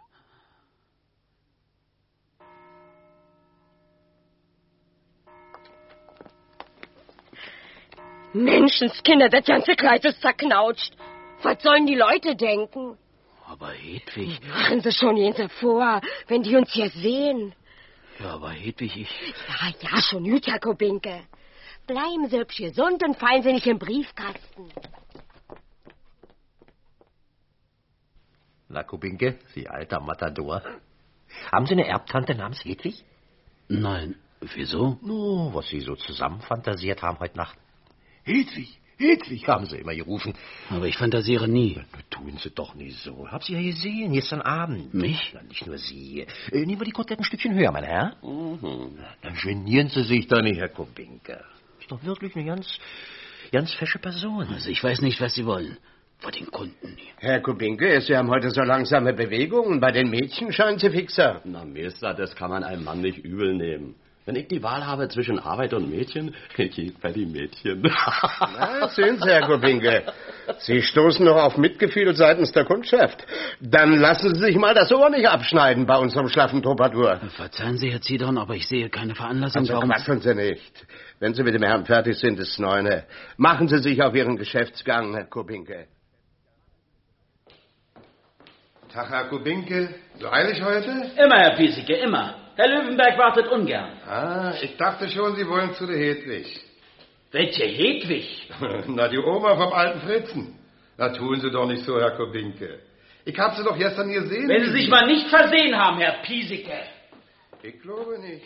Menschenskinder, das ganze Kleid ist zerknautscht. Was sollen die Leute denken? Aber Hedwig... Machen sie schon hinter vor, wenn die uns hier sehen. Ja, aber Hedwig, ich... Ja, ja, schon gut, Herr Kubinke. Bleiben Sie hübsch gesund und fallen Sie nicht im Briefkasten. Na, Kubinke, Sie alter Matador. Haben Sie eine Erbtante namens Hedwig? Nein, wieso? No, was Sie so zusammen fantasiert haben heute Nacht. Hedwig, Hedwig, haben Sie immer gerufen. Aber ich fantasiere nie. Ja, tun Sie doch nicht so. Hab Sie ja gesehen, gestern Abend. Mich? Ja, nicht nur Sie. Äh, nehmen wir die Koteletten ein Stückchen höher, mein Herr. Mhm. Dann genieren Sie sich doch nicht, Herr Kubinke. Ist doch wirklich eine ganz, ganz fesche Person. Also ich weiß nicht, was Sie wollen. Vor den Kunden. Herr Kubinke, Sie haben heute so langsame Bewegungen. Bei den Mädchen scheinen Sie fixer. Na, Meister, das kann man einem Mann nicht übel nehmen. Wenn ich die Wahl habe zwischen Arbeit und Mädchen, ich gehe bei die Mädchen. Na, sehen Sie, Herr Kubinke. Sie stoßen noch auf Mitgefühl seitens der Kundschaft. Dann lassen Sie sich mal das Ohr nicht abschneiden bei unserem schlaffen Troubadour. Verzeihen Sie, Herr Zidon, aber ich sehe keine Veranlassung, Also warum... quatschen Sie nicht. Wenn Sie mit dem Herrn fertig sind, ist neune. Machen Sie sich auf Ihren Geschäftsgang, Herr Kubinke. Tag, Herr Kubinke. So eilig heute? Immer, Herr Piesecke, immer. Herr Löwenberg wartet ungern. Ah, ich dachte schon, Sie wollen zu der Hedwig. Welche Hedwig? Na, die Oma vom alten Fritzen. Na, tun Sie doch nicht so, Herr Kubinke. Ich hab Sie doch gestern gesehen. Wenn Sie sich mal nicht versehen haben, Herr Piesecke. Ich glaube nicht.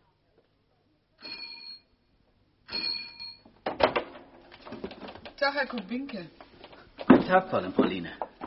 Tag, Herr Kubinke. Guten Tag, Fräulein Pauline.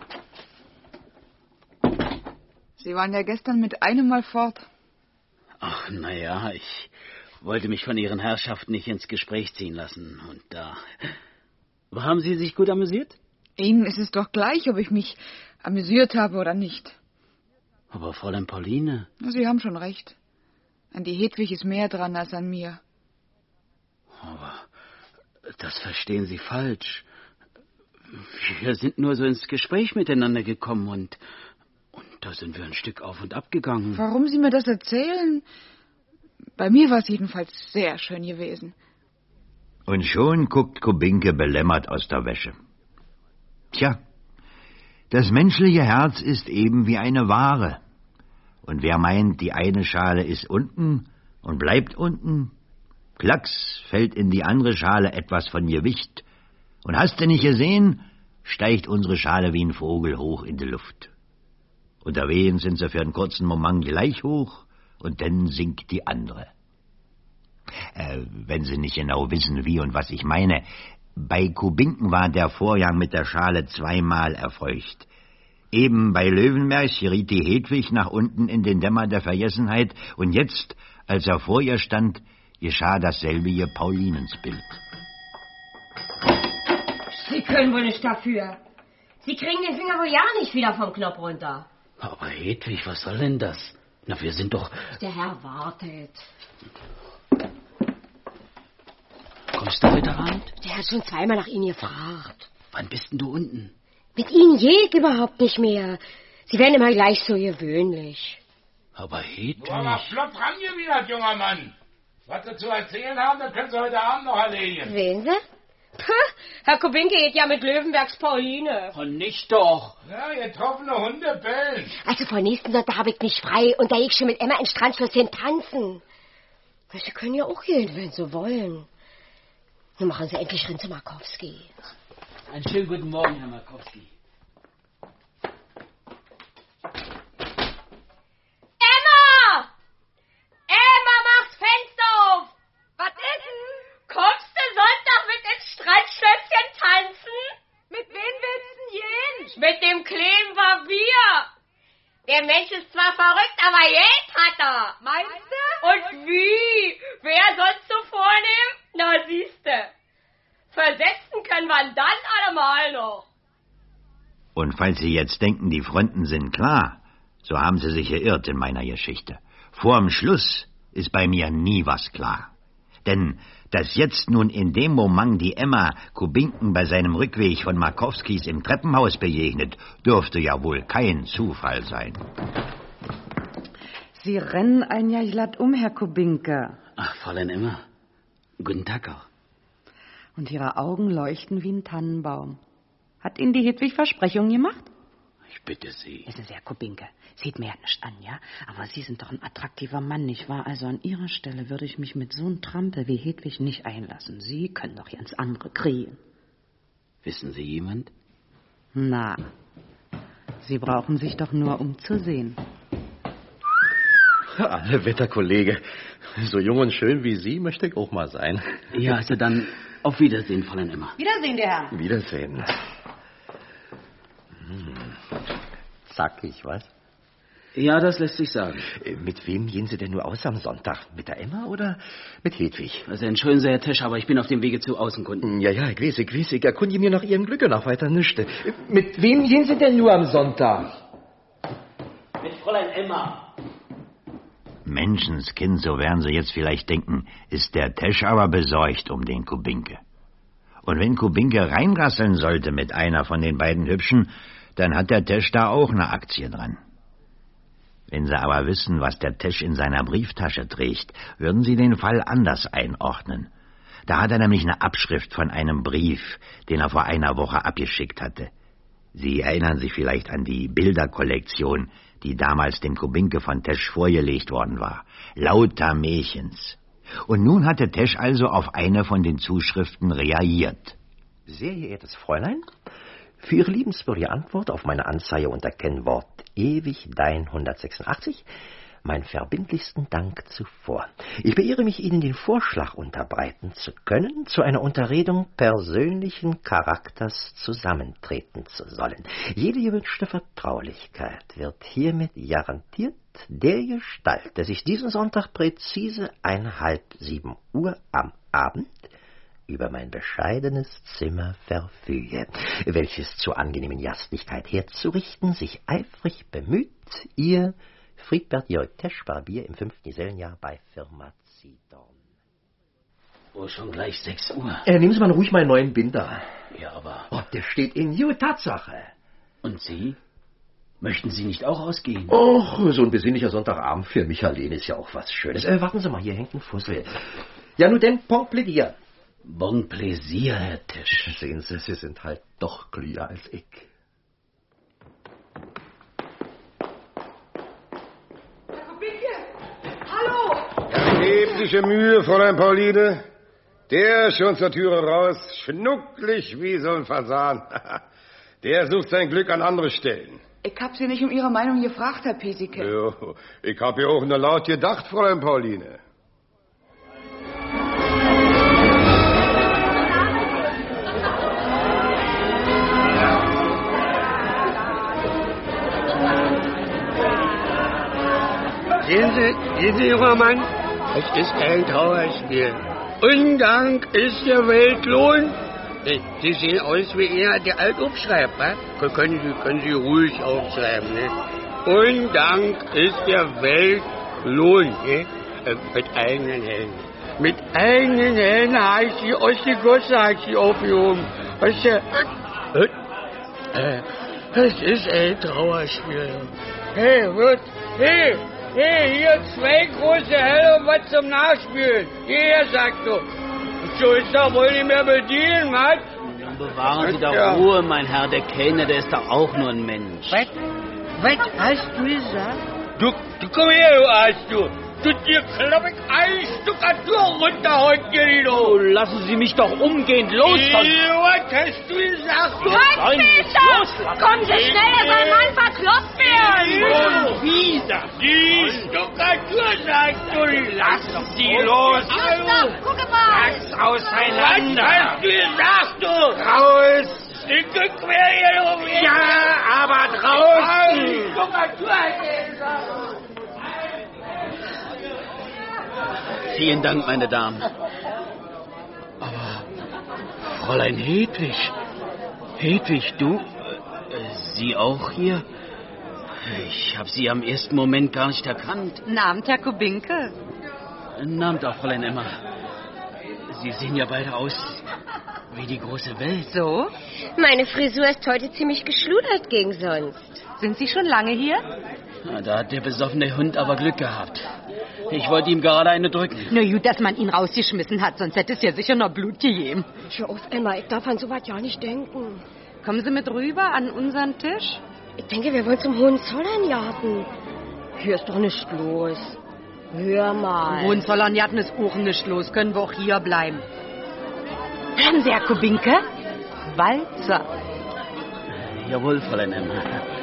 Sie waren ja gestern mit einem Mal fort. Ach, naja, ich wollte mich von Ihren Herrschaften nicht ins Gespräch ziehen lassen. Und da... Aber haben Sie sich gut amüsiert? Ihnen ist es doch gleich, ob ich mich amüsiert habe oder nicht. Aber Fräulein Pauline... Sie haben schon recht. An die Hedwig ist mehr dran als an mir. Aber das verstehen Sie falsch. Wir sind nur so ins Gespräch miteinander gekommen und... Und da sind wir ein Stück auf und ab gegangen. Warum Sie mir das erzählen? Bei mir war es jedenfalls sehr schön gewesen. Und schon guckt Kubinke belämmert aus der Wäsche. Tja, das menschliche Herz ist eben wie eine Ware. Und wer meint, die eine Schale ist unten und bleibt unten, klacks, fällt in die andere Schale etwas von Gewicht. Und hast du nicht gesehen, steigt unsere Schale wie ein Vogel hoch in die Luft. Unter Wehen sind sie für einen kurzen Moment gleich hoch, und dann sinkt die andere. Äh, wenn Sie nicht genau wissen, wie und was ich meine, bei Kubinken war der Vorgang mit der Schale zweimal erfolgt. Eben bei Löwenberg geriet die Hedwig nach unten in den Dämmer der Vergessenheit, und jetzt, als er vor ihr stand, geschah dasselbige Paulinensbild. Sie können wohl nicht dafür. Sie kriegen den Finger wohl ja nicht wieder vom Knopf runter. Aber Hedwig, was soll denn das? Na, wir sind doch... Der Herr wartet. Kommst du heute Abend? Der hat schon zweimal nach Ihnen gefragt. Wann bist denn du unten? Mit Ihnen geht überhaupt nicht mehr. Sie werden immer gleich so gewöhnlich. Aber Hedwig... Du aber flott rangewidert, junger Mann. Was Sie zu erzählen haben, das können Sie heute Abend noch erledigen. Sehen Sie? Puh, Herr Kubinke geht ja mit Löwenbergs Pauline. Und nicht doch. Ja, getroffene Hunde bellen. Also vor nächsten Sonntag habe ich nicht frei und da gehe ich schon mit Emma ins Strandschlösschen tanzen. Sie können ja auch gehen, wenn Sie wollen. Nun machen Sie endlich rein zu Markowski. Einen schönen guten Morgen, Herr Markowski. Emma! Emma, mach's Fenster auf! Was ist denn? Kommst du Sonntag mit ins Strandschlösschen tanzen? Mit wem willst du denn gehen? Mit dem kleinen Barbier. Der Mensch ist zwar verrückt, aber Geld hat er. Meinst du? Und wie? Wer sonst so vornehm? Na, siehste. Versetzen können wir dann allemal noch. Und falls Sie jetzt denken, die Fronten sind klar, so haben Sie sich geirrt in meiner Geschichte. Vorm Schluss ist bei mir nie was klar. Denn dass jetzt nun in dem Moment die Emma Kubinken bei seinem Rückweg von Markowskis im Treppenhaus begegnet, dürfte ja wohl kein Zufall sein. Sie rennen ein Jahr glatt um, Herr Kubinke. Ach, Fräulein Emma. Guten Tag auch. Und Ihre Augen leuchten wie ein Tannenbaum. Hat Ihnen die Hedwig Versprechungen gemacht? Ich bitte Sie. Wissen Sie, Herr Kubinke, sieht mir ja nicht an, ja? Aber Sie sind doch ein attraktiver Mann, nicht wahr? Also an Ihrer Stelle würde ich mich mit so einem Trampel wie Hedwig nicht einlassen. Sie können doch ganz andere kriegen. Wissen Sie jemand? Na, Sie brauchen sich doch nur umzusehen. Alle Wetter, Kollege. So jung und schön wie Sie möchte ich auch mal sein. Ja, also dann auf Wiedersehen, Fräulein Emma. Wiedersehen, der Herr. Wiedersehen. Hm. Zackig, was? Ja, das lässt sich sagen. Mit wem gehen Sie denn nur aus am Sonntag? Mit der Emma oder mit Hedwig? Also entschuldigen Sie, Herr Tesch, aber ich bin auf dem Wege zu Außenkunden. Ja, ja, ich weiß, ich weiß. Ich erkundige mir nach Ihrem Glücke nach weiter nichts. Mit wem gehen Sie denn nur am Sonntag? Mit Fräulein Emma. Menschenskind, so werden Sie jetzt vielleicht denken, ist der Tesch aber besorgt um den Kubinke. Und wenn Kubinke reinrasseln sollte mit einer von den beiden Hübschen, dann hat der Tesch da auch eine Aktie dran. Wenn Sie aber wissen, was der Tesch in seiner Brieftasche trägt, würden Sie den Fall anders einordnen. Da hat er nämlich eine Abschrift von einem Brief, den er vor einer Woche abgeschickt hatte. Sie erinnern sich vielleicht an die Bilderkollektion, die damals dem Kubinke von Tesch vorgelegt worden war. Lauter Mädchens. Und nun hatte Tesch also auf eine von den Zuschriften reagiert. Sehr geehrtes Fräulein, für Ihre liebenswürdige Antwort auf meine Anzeige unter Kennwort ewig dein hundertsechsundachtzig meinen verbindlichsten Dank zuvor. Ich beehre mich, Ihnen den Vorschlag unterbreiten zu können, zu einer Unterredung persönlichen Charakters zusammentreten zu sollen. Jede gewünschte Vertraulichkeit wird hiermit garantiert dergestalt, dass ich diesen Sonntag präzise ein halb sieben Uhr am Abend über mein bescheidenes Zimmer verfüge, welches zur angenehmen Gastlichkeit herzurichten sich eifrig bemüht, Ihr Friedbert Jörg Tesch, Barbier im fünften Gesellenjahr bei Firma Zidorn. Oh, schon gleich sechs Uhr. Äh, nehmen Sie mal ruhig meinen neuen Binder. Ja, aber... Oh, der steht in Jue Tatsache. Und Sie? Möchten Sie nicht auch ausgehen? Och, so ein besinnlicher Sonntagabend für mich allein ist ja auch was Schönes. Äh, warten Sie mal, hier hängt ein Fussel. Ja, nun denn, bon plaisir. Bon plaisir, Herr Tesch. Sehen Sie, Sie sind halt doch klüger als ich. Erhebliche Mühe, Fräulein Pauline. Der schon zur Türe raus, schnucklig wie so ein Fasan. Der sucht sein Glück an andere Stellen. Ich hab Sie nicht um Ihre Meinung gefragt, Herr Piesecke. Jo, ich hab ja auch nur laut gedacht, Fräulein Pauline. Sehen Sie, sehen Sie, junger Mann, es ist ein Trauerspiel. Undank ist der Weltlohn. Sie sehen aus wie er, der alt aufschreibt, wa? Können Sie, können Sie ruhig aufschreiben, ne? Undank ist der Weltlohn, ne? Mit eigenen Händen. Mit eigenen Händen habe ich sie aus der Gosse, habe ich sie aufgehoben. Weißt du, äh, es ist ein Trauerspiel. Hey, wird, hey! Hey, hier zwei große Helle und was zum Nachspielen. Hierher, sagt du. So ist doch wohl nicht mehr bedienen, was? Dann bewahren Sie doch ja Ruhe, mein Herr. Der Kellner, der ist doch auch nur ein Mensch. Was? Was hast du gesagt? Du, du komm her, du Arsch, du. Du, dir klapp ich eine Stuckatur runter heute, Gerino. Oh, lassen Sie mich doch umgehend los. Ja, was hast du gesagt? Du Halt, Peter! Kommen Sie schnell, er soll Mann verkloppt werden! Und wieder. Die Stuckatur, sagst du. Lass sie los. Gustav, gucke mal! Lass auseinander. Was hast du gesagt, du? Raus. Ich bin quer hier rum. Ja, aber draußen. Stuckatur, Vielen Dank, meine Damen. Aber, Fräulein Hedwig, Hedwig, du, äh, Sie auch hier? Ich habe Sie am ersten Moment gar nicht erkannt. Guten Abend, Herr Kubinke. Namen doch, Fräulein Emma. Sie sehen ja beide aus wie die große Welt. So? Meine Frisur ist heute ziemlich geschludert gegen sonst. Sind Sie schon lange hier? Na, da hat der besoffene Hund aber Glück gehabt. Ich wollte ihm gerade eine drücken. Na gut, dass man ihn rausgeschmissen hat, sonst hätte es ja sicher noch Blut gegeben. Hör auf, Emma, ich darf an so was ja nicht denken. Kommen Sie mit rüber an unseren Tisch? Ich denke, wir wollen zum Hohenzollerngarten. Hier ist doch nichts los. Hör mal. Hohenzollerngarten ist auch nicht los. Können wir auch hier bleiben. Hören Sie, Herr Kubinke? Walzer. Jawohl, Fräulein Emma.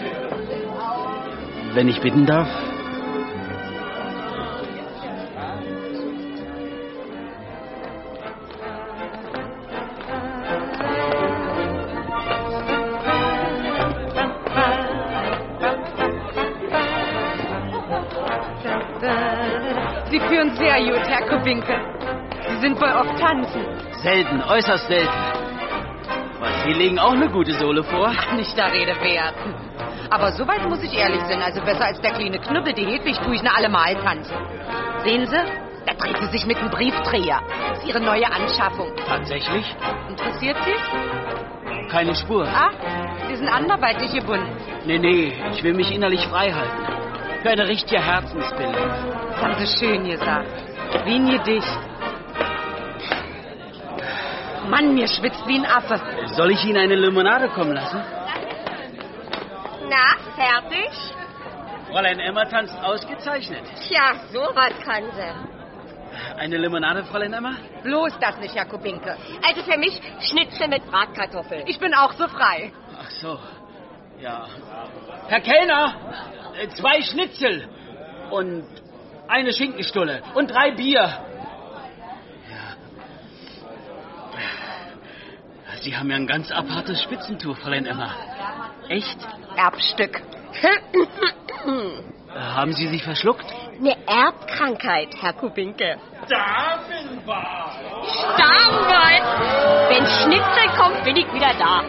Wenn ich bitten darf. Sie führen sehr gut, Herr Kubinke. Sie sind wohl oft tanzen. Selten, äußerst selten. Was, Sie legen auch eine gute Sohle vor? Ach, nicht der Rede wert. Aber soweit muss ich ehrlich sein. Also besser als der kleine Knubbel, die Hedwig, tue ich ne allemal tanzen. Sehen Sie? Da dreht sie sich mit einem Briefträger. Das ist ihre neue Anschaffung. Tatsächlich? Interessiert Sie? Keine Spur. Ah, Sie sind anderweitig gebunden. Nee, nee, ich will mich innerlich frei halten. Für eine richtige Herzensbildung. Das haben Sie schön gesagt. Wie ein Gedicht. Mann, mir schwitzt wie ein Affe. Soll ich Ihnen eine Limonade kommen lassen? Na, fertig? Fräulein Emma tanzt ausgezeichnet. Tja, sowas kann sie. Eine Limonade, Fräulein Emma? Bloß das nicht, Herr Kubinke. Also für mich Schnitzel mit Bratkartoffeln. Ich bin auch so frei. Ach so, ja. Herr Kellner, zwei Schnitzel und eine Schinkenstulle und drei Bier. Ja. Sie haben ja ein ganz apartes Spitzentuch, Fräulein Emma. Echt? Erbstück. Haben Sie sich verschluckt? Eine Erbkrankheit, Herr Kubinke. Damenbad. Damenbad. Wenn Schnitzel kommt, bin ich wieder da.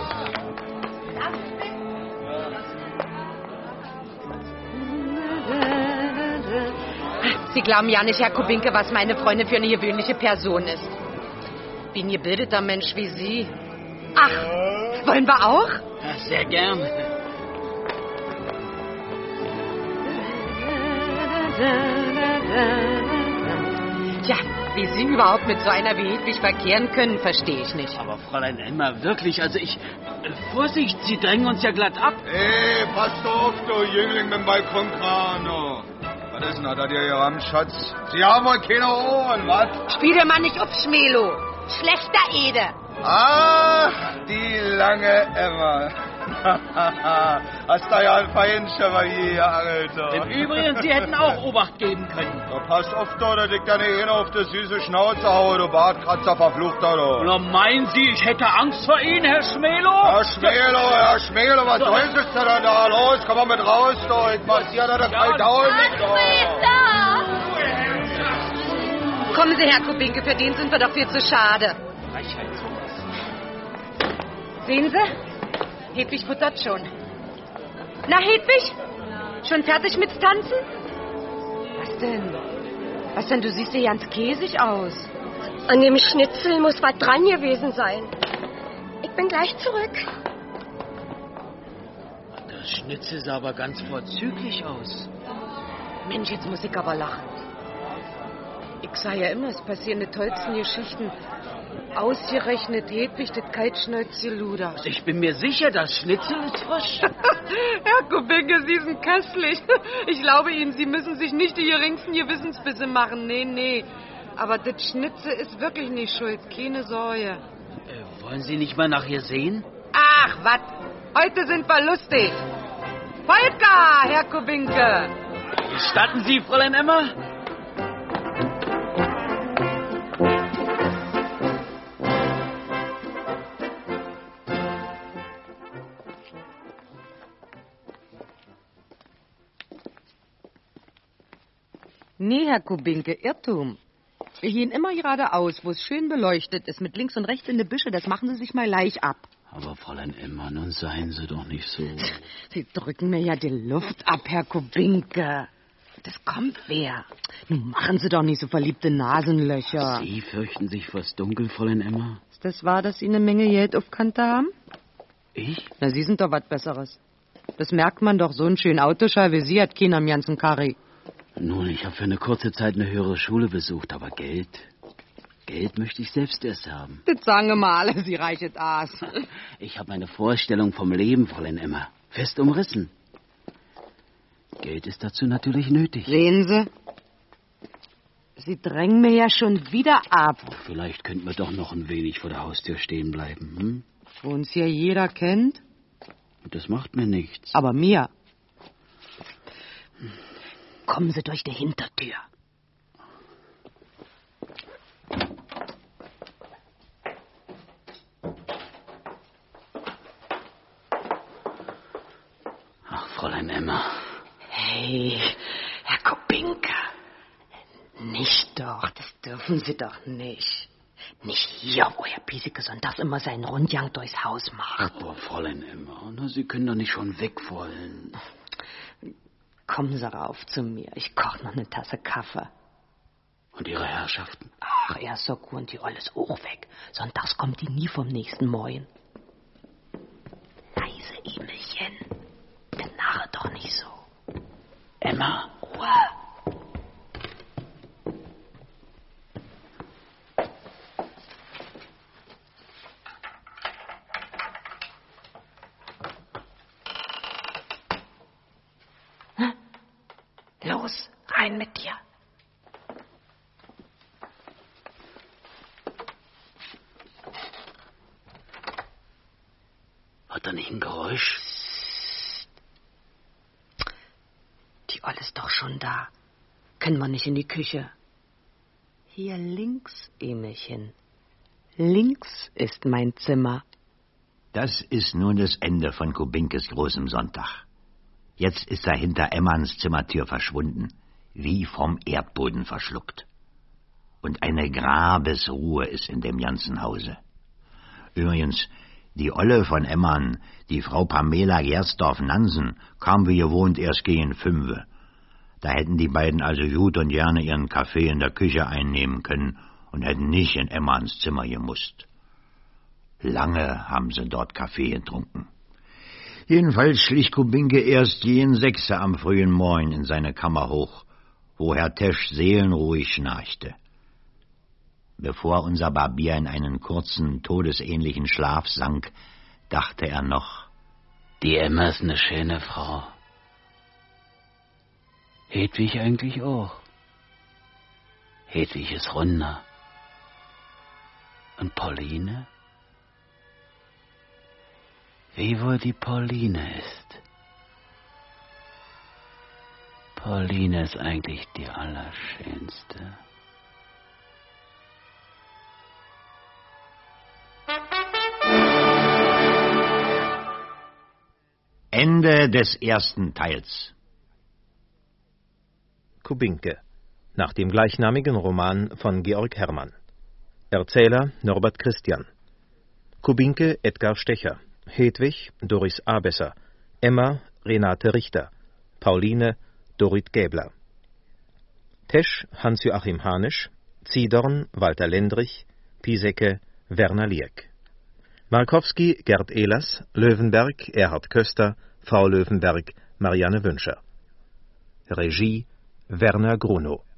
Sie glauben ja nicht, Herr Kubinke, was meine Freundin für eine gewöhnliche Person ist. Wie ein gebildeter Mensch wie Sie. Ach, wollen wir auch? Ja, sehr gern. Tja, wie Sie überhaupt mit so einer wie Hedwig verkehren können, verstehe ich nicht. Aber Fräulein Emma, wirklich, also ich... Äh, Vorsicht, Sie drängen uns ja glatt ab. Ey, pass auf, du Jüngling mit dem Balkonkrano. Was ist denn, hat er dir gerammt, Schatz? Sie haben wohl keine Ohren, was? Spiel dir mal nicht auf, Schmelo. Schlechter Ede. Ach, die lange Emma. Hast da ja ein feinen Chevalier, Alter. Im Übrigen, Sie hätten auch Obacht geben können. Da passt auf, da, dass ich deine Hähne auf die süße Schnauze haue, du Bartkratzer, verfluchter, du. Oder meinen Sie, ich hätte Angst vor Ihnen, Herr Schmelo? Herr Schmelo, Herr Schmelo, was soll es denn da? Los, komm mal mit raus, du. Ich mach dir da das Altaul mit, du. Kommen Sie, Herr Kubinke, für den sind wir doch viel zu schade. Sehen Sie? Hedwig futtert schon. Na, Hedwig? Schon fertig mit Tanzen? Was denn? Was denn? Du siehst ja ganz käsig aus. An dem Schnitzel muss was dran gewesen sein. Ich bin gleich zurück. Das Schnitzel sah aber ganz vorzüglich aus. Mensch, jetzt muss ich aber lachen. Ich sah ja immer, es passieren die tollsten Geschichten. Ausgerechnet Hedwig, das Kaltschnäuzgeluder. Also ich bin mir sicher, das Schnitzel ist frisch. Herr Kubinke, Sie sind köstlich. Ich glaube Ihnen, Sie müssen sich nicht die geringsten Gewissensbisse machen. Nee, nee. Aber das Schnitzel ist wirklich nicht schuld. Keine Sorge. Äh, wollen Sie nicht mal nachher sehen? Ach, was? Heute sind wir lustig. Polka, Herr Kubinke. Gestatten Sie, Fräulein Emma? Nee, Herr Kubinke, Irrtum. Wir gehen immer geradeaus, wo es schön beleuchtet ist, mit links und rechts in die Büsche. Das machen Sie sich mal leicht ab. Aber Fräulein Emma, nun seien Sie doch nicht so... Sie drücken mir ja die Luft ab, Herr Kubinke. das kommt wer. Nun machen Sie doch nicht so verliebte Nasenlöcher. Sie fürchten sich vors Dunkel, Fräulein Emma? Ist das wahr, dass Sie eine Menge Geld auf Kante haben? Ich? Na, Sie sind doch was Besseres. Das merkt man doch. So einen schönen Autoschall wie Sie hat keiner am ganzen Karri. Nun, ich habe für eine kurze Zeit eine höhere Schule besucht, aber Geld... Geld möchte ich selbst erst haben. Das sagen immer alle, Sie reichet Aas. Ich habe meine Vorstellung vom Leben, Fräulein Emma, fest umrissen. Geld ist dazu natürlich nötig. Sehen Sie? Sie drängen mir ja schon wieder ab. Oh, vielleicht könnten wir doch noch ein wenig vor der Haustür stehen bleiben, hm? Wo uns hier jeder kennt. Das macht mir nichts. Aber mir. Kommen Sie durch die Hintertür. Ach, Fräulein Emma. Hey, Herr Kubinke. Nicht doch, das dürfen Sie doch nicht. Nicht hier, wo Herr Piesecke sonntags immer seinen Rundgang durchs Haus macht. Aber Fräulein Emma, na, Sie können doch nicht schon weg wollen. Kommen Sie rauf zu mir, ich koche noch eine Tasse Kaffee. Und Ihre Herrschaften? Ach, er ist so gut und die alles auch weg. Sonntags kommt die nie vom nächsten Morgen. Leise, Emelchen. Benarre doch nicht so. Emma. Ruhe. Los, rein mit dir. Hat er nicht ein Geräusch? Die Olle ist doch schon da. Können wir nicht in die Küche? Hier links, Emelchen. Links ist mein Zimmer. Das ist nun das Ende von Kubinkes großem Sonntag. Jetzt ist er hinter Emmans Zimmertür verschwunden, wie vom Erdboden verschluckt. Und eine Grabesruhe ist in dem ganzen Hause. Übrigens, die Olle von Emman, die Frau Pamela Gersdorf-Nansen, kam wie gewohnt erst gegen Fünfe. Da hätten die beiden also gut und gerne ihren Kaffee in der Küche einnehmen können und hätten nicht in Emmans Zimmer gemusst. Lange haben sie dort Kaffee getrunken. Jedenfalls schlich Kubinke erst jeden Sechse am frühen Morgen in seine Kammer hoch, wo Herr Tesch seelenruhig schnarchte. Bevor unser Barbier in einen kurzen, todesähnlichen Schlaf sank, dachte er noch: Die Emma ist eine schöne Frau. Hedwig eigentlich auch. Hedwig ist runder. Und Pauline? Wie wohl die Pauline ist. Pauline ist eigentlich die Allerschönste. Ende des ersten Teils. Kubinke, nach dem gleichnamigen Roman von Georg Hermann. Erzähler Norbert Christian. Kubinke Edgar Stecher. Hedwig Doris Abesser. Emma Renate Richter. Pauline Dorit Gäbler. Tesch Hans-Joachim Hanisch. Ziedorn Walter Lendrich. Piesecke Werner Lieck. Markowski Gerd Ehlers. Löwenberg Erhard Köster. Frau Löwenberg Marianne Wünscher. Regie Werner Grunow.